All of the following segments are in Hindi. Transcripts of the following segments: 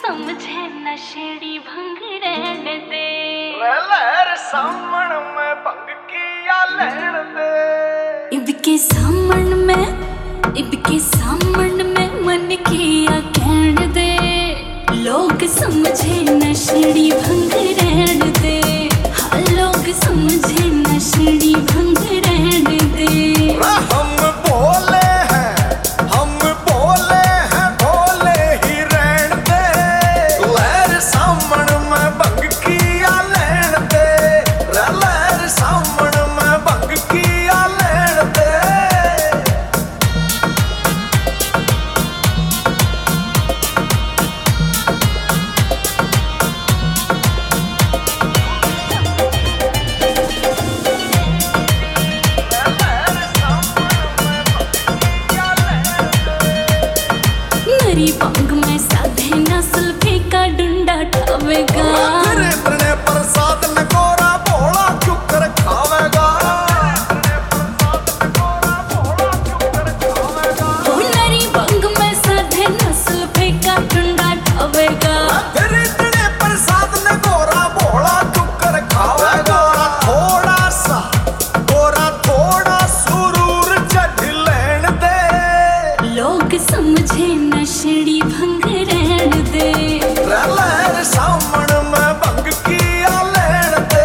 समझे नशेड़ी भंग रहने दे। लहर सामण में भंग किया लेन दे। इबके सामण में मन किया कहन दे। लोग समझे नशेड़ी भंग रहने दे। हाँ लोग समझे नशेड़ी भंग रहने दे। हम बोले हैं भोले ही रहन दे। लहर सामण में भंग किया लेन दे। लहर सामण में भंग किया लेन दे। नरी पंग में साधे नस्ल फेंका डंडा ठावेगा। तेरे प्रसाद न गोरा भोला चुकर खावेगा। नरी पंग में साधे नस्ल फेंका डंडा ठावेगा। तेरे प्रसाद न गोरा भोला चुकर खावेगा। थोड़ा सुरूर चढ़ लेन दे। लोग समझे नशेड़ी भंग रहन दे। लहर सामण में भंग किया लेन दे।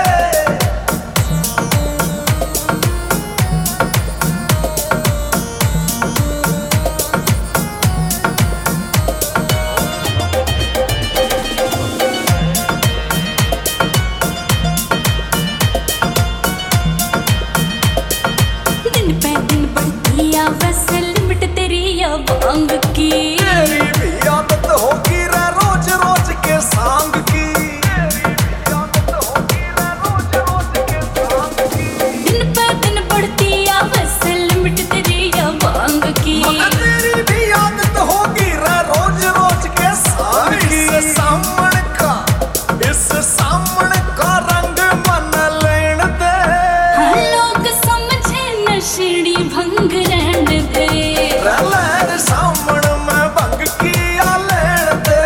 दिन पे दिन बढ़ती या वैसे लिमिट तेरी या भांग की। तेरी भी आदत होगी रे रोज रोज के सांग की। दिन पे दिन बढ़ती या वैसे लिमिट तेरी या भांग की। मगर तेरी भी आदत होगी रे रोज रोज के सांग की। इस सामण का रंग मन लेन दे। हाँ लोग समझे नशेड़ी भंग रहन दे। लहर सामण में भंग किया लेन दे।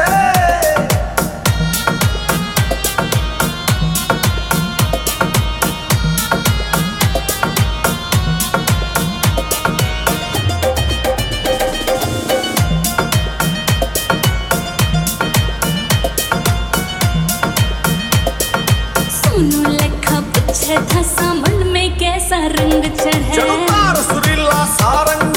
सुनो लेखा पूछे था सामन में कैसा रंग चढ़े। सुरीला सारंग